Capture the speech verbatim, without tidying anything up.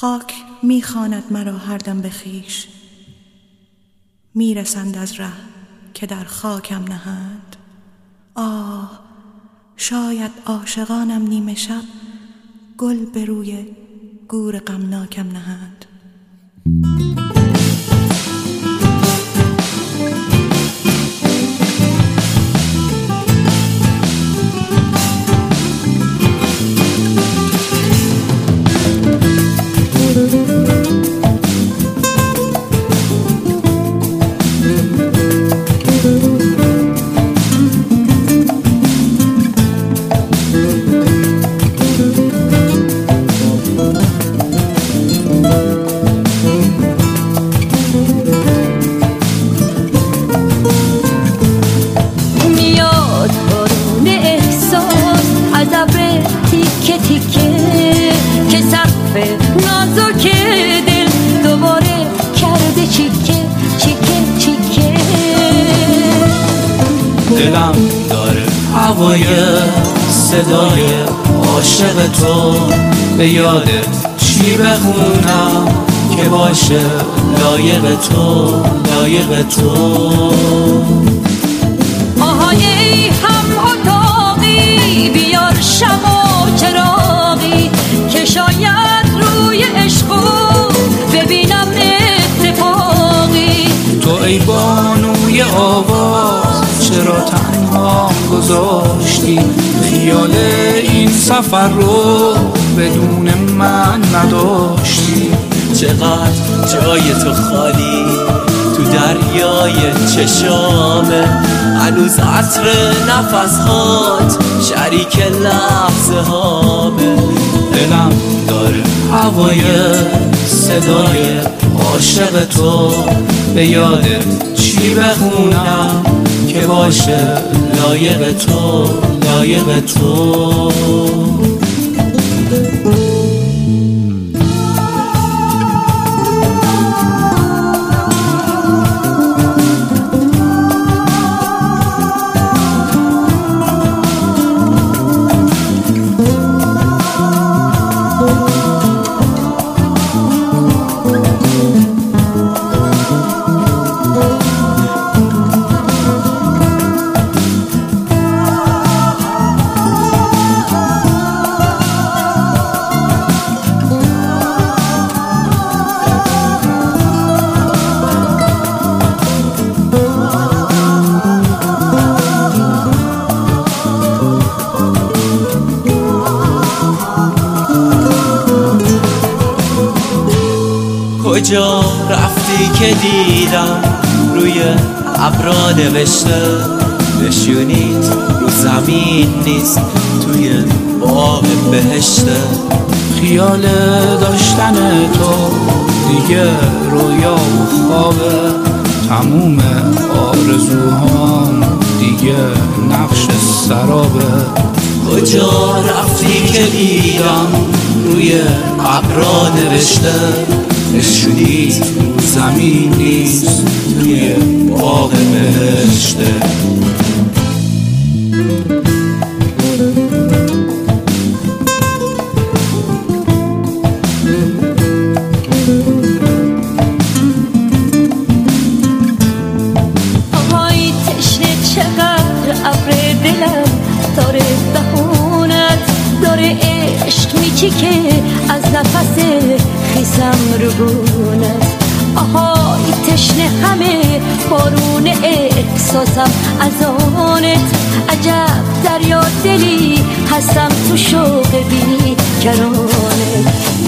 خاک میخواند مرا هر دم به خویش، میرسند از ره که در خاکم نهند. آه شاید عاشقانم نیمه شب، گل به روی گور غمناکم نهند. دلم داره هوای صدای عاشق تو، به یادت چی بخونم که باشه لایق تو، لایق تو. آهای هم اتاقی بیار شمع و چراغی، که شاید روی عشقو ببینم اتفاقی. تو ای بانوی آواز چرا تنها گذاشتی، خیال این سفر رو بدون من نداشتی. چقدر جای تو خالی تو دریای چشامه، هنوز عطر نفسهات شریک لحظه هامه. دلم داره هوای صدای عاشق تو، به یادت چی بخونم که باشه لایق تو، لایق تو. کجا رفتی که دیدم روی ابرا نوشته، نشونیت رو زمین نیست توی باغ بهشته. خیال داشتن تو دیگه رویا و خوابه، تموم آرزوهام دیگه نقش سرابه. کجا رفتی که دیدم روی ابرا نوشته، نشونی رو زمین نیست توی باغ بهشته. آهای تشنه چقدر ابر دلم داره بهونت، داره عشق میچیکه از نفس خیسم رو گونت. آهای تشنه همه بارون احساسم از آنت، عجب دریا دلی هستم تو شوق بی کرانت.